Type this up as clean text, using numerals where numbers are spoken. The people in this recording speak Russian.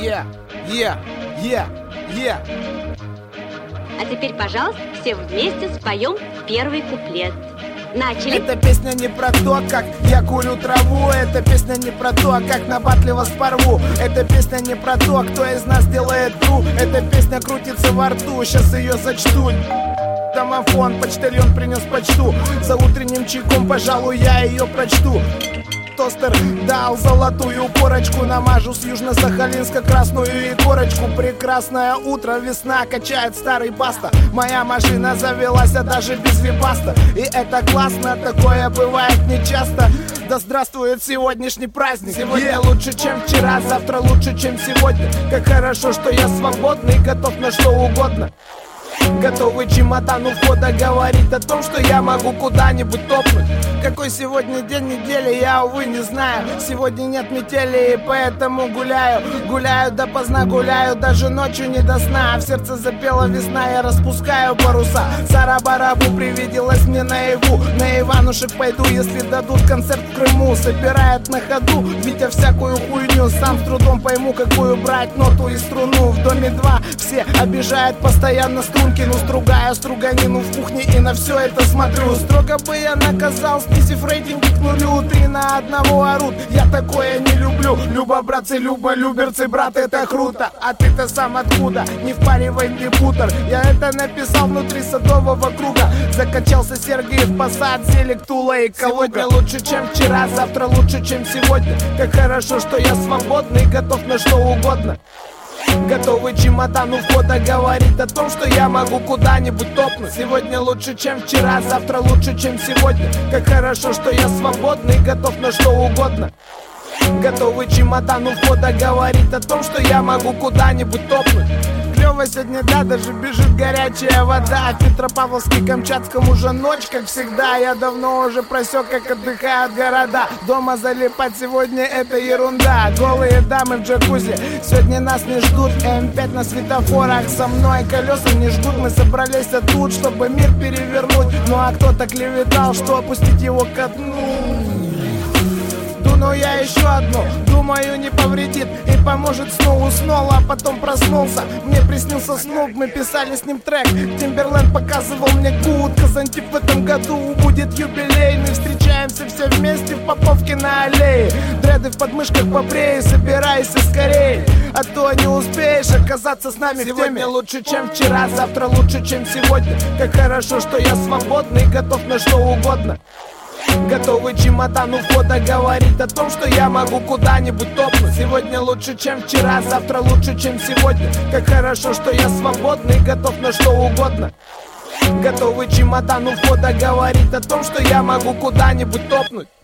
Yeah, yeah, yeah, yeah. А теперь, пожалуйста, все вместе споем первый куплет. Начали. Эта песня не про то, как я курю траву. Эта песня не про то, как на батле вас порву. Эта песня не про то, кто из нас делает тру. Эта песня крутится во рту, сейчас ее зачту. Домофон, почтальон принес почту. За утренним чайком, пожалуй, я ее прочту. Тостер дал золотую корочку, намажу с Южно-Сахалинска красную икорочку. Прекрасное утро, весна качает старый баста. Моя машина завелась, а даже без вибаста. И это классно, такое бывает нечасто. Да здравствует сегодняшний праздник. Сегодня лучше, чем вчера, завтра лучше, чем сегодня. Как хорошо, что я свободный, готов на что угодно. Готовый чемодан у входа говорит о том, что я могу куда-нибудь топнуть. Какой сегодня день недели, я, увы, не знаю. Сегодня нет метели, и поэтому гуляю. Гуляю допоздна, гуляю даже ночью не до сна. А в сердце запела весна, я распускаю паруса. Сара-барабу привиделась мне наяву. На Иванушек пойду, если дадут концерт в Крыму. Собирает на ходу, видя всякую хуйню. Сам с трудом пойму, какую брать ноту и струну. В доме 2 все обижают постоянно струнки. Ну, стругаю струганину в кухне и на все это смотрю. Строго бы я наказал, снизив рейтинги к нулю. 3 на 1 орут, я такое не люблю. Люба, братцы, Люба, люберцы, брат, это круто. А ты-то сам откуда? Не впаривай мне бутер. Я это написал внутри Садового круга. Закачался Сергеев Посад, Селик, Тула и Калуга. Сегодня лучше, чем вчера, завтра лучше, чем сегодня. Как хорошо, что я свободный, готов на что угодно. Готовый чемодан у входа говорит о том, что я могу куда-нибудь топнуть. Сегодня лучше, чем вчера, завтра лучше, чем сегодня. Как хорошо, что я свободный, готов на что угодно. Готовый чемодан у входа говорит о том, что я могу куда-нибудь топнуть. Клёво сегодня, да, даже бежит горячая вода. В Петропавловске-Камчатском уже ночь, как всегда. Я давно уже просек, как отдыхают города. Дома залипать сегодня это ерунда. Голые дамы в джакузи сегодня нас не ждут. М5 на светофорах со мной колеса не жгут. Мы собрались тут, чтобы мир перевернуть. Ну а кто-то клеветал, что опустить его ко дну. Но я еще одну, думаю, не повредит и поможет сну. Уснул, а потом проснулся. Мне приснился Снуп, мы писали с ним трек. Тимберленд показывал мне гуд. Казантип в этом году будет юбилейный. Встречаемся все вместе в Поповке на аллее. Дреды в подмышках побрей, собирайся скорей, а то не успеешь оказаться с нами в теме. Сегодня лучше, чем вчера, завтра лучше, чем сегодня. Как хорошо, что я свободный, готов на что угодно. Готовый чемодан у входа говорит о том, что я могу куда-нибудь топнуть. Сегодня лучше, чем вчера, завтра лучше, чем сегодня. Как хорошо, что я свободный, готов на что угодно. Готовый чемодан у входа говорит о том, что я могу куда-нибудь топнуть.